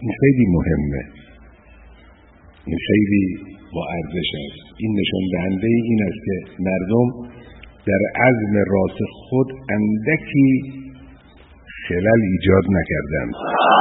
این خیلی مهمه، این خیلی با ارزش است. این نشان دهنده این است که مردم در عزم راسخ خود اندکی خلل ایجاد نکردند.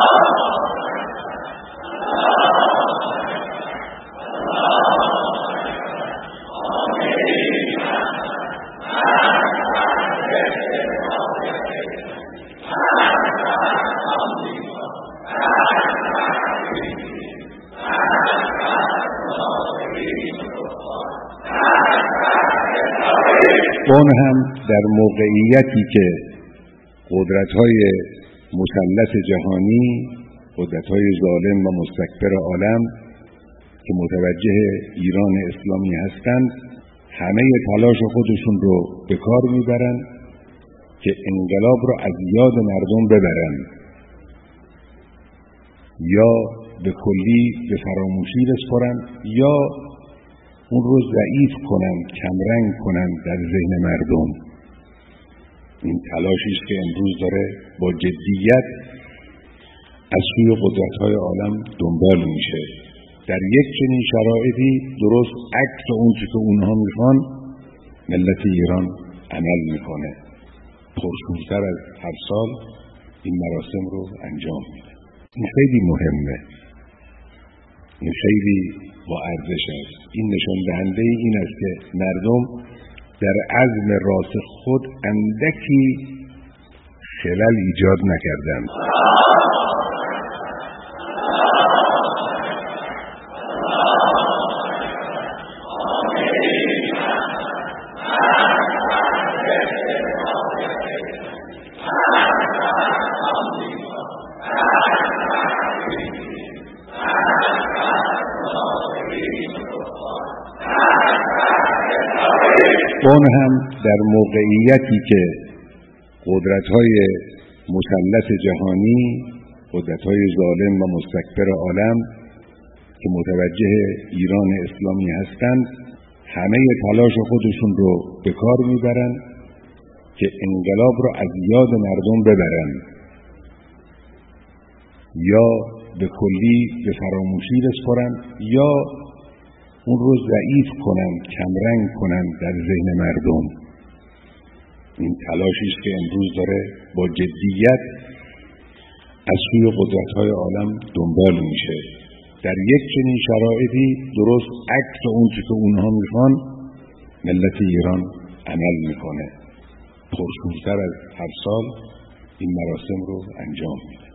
اون هم در موقعیتی که قدرت‌های مسلط جهانی، قدرت‌های ظالم و مستکبر عالم که متوجه ایران اسلامی هستند، همه تلاش خودشون رو به کار میبرن که انقلاب رو از یاد مردم ببرن یا به کلی به فراموشی بسپارن یا اون رو ضعیف کنن، کمرنگ کنن در ذهن مردم. این تلاشی است که امروز داره با جدیت از سوی قدرت‌های عالم دنبال میشه. در یک چنین شرایطی درست عکس اون چه که اونها میخوان ملت ایران عمل میکنه، پرشورتر از هر سال این مراسم رو انجام میده. این خیلی مهمه، این خیلی با ارزش است. این نشان دهنده این است که مردم در عزم راسخ خود اندکی خلل ایجاد نکردند. اون هم در موقعیتی که قدرت‌های مسلط جهانی، قدرت‌های ظالم و مستکبر عالم که متوجه ایران اسلامی هستند، همه تلاش خودشون رو به کار میبرن که انقلاب رو از یاد مردم ببرن یا به کلی به فراموشی بسپارن یا اون رو ضعیف کنن، کمرنگ کنن در ذهن مردم. این تلاشی است که امروز داره با جدیت از سوی قدرت‌های عالم دنبال میشه. در یک چنین شرایطی درست عکس اون چه که اونها میخوان ملت ایران عمل میکنه، پرشورتر از هر سال این مراسم رو انجام میده.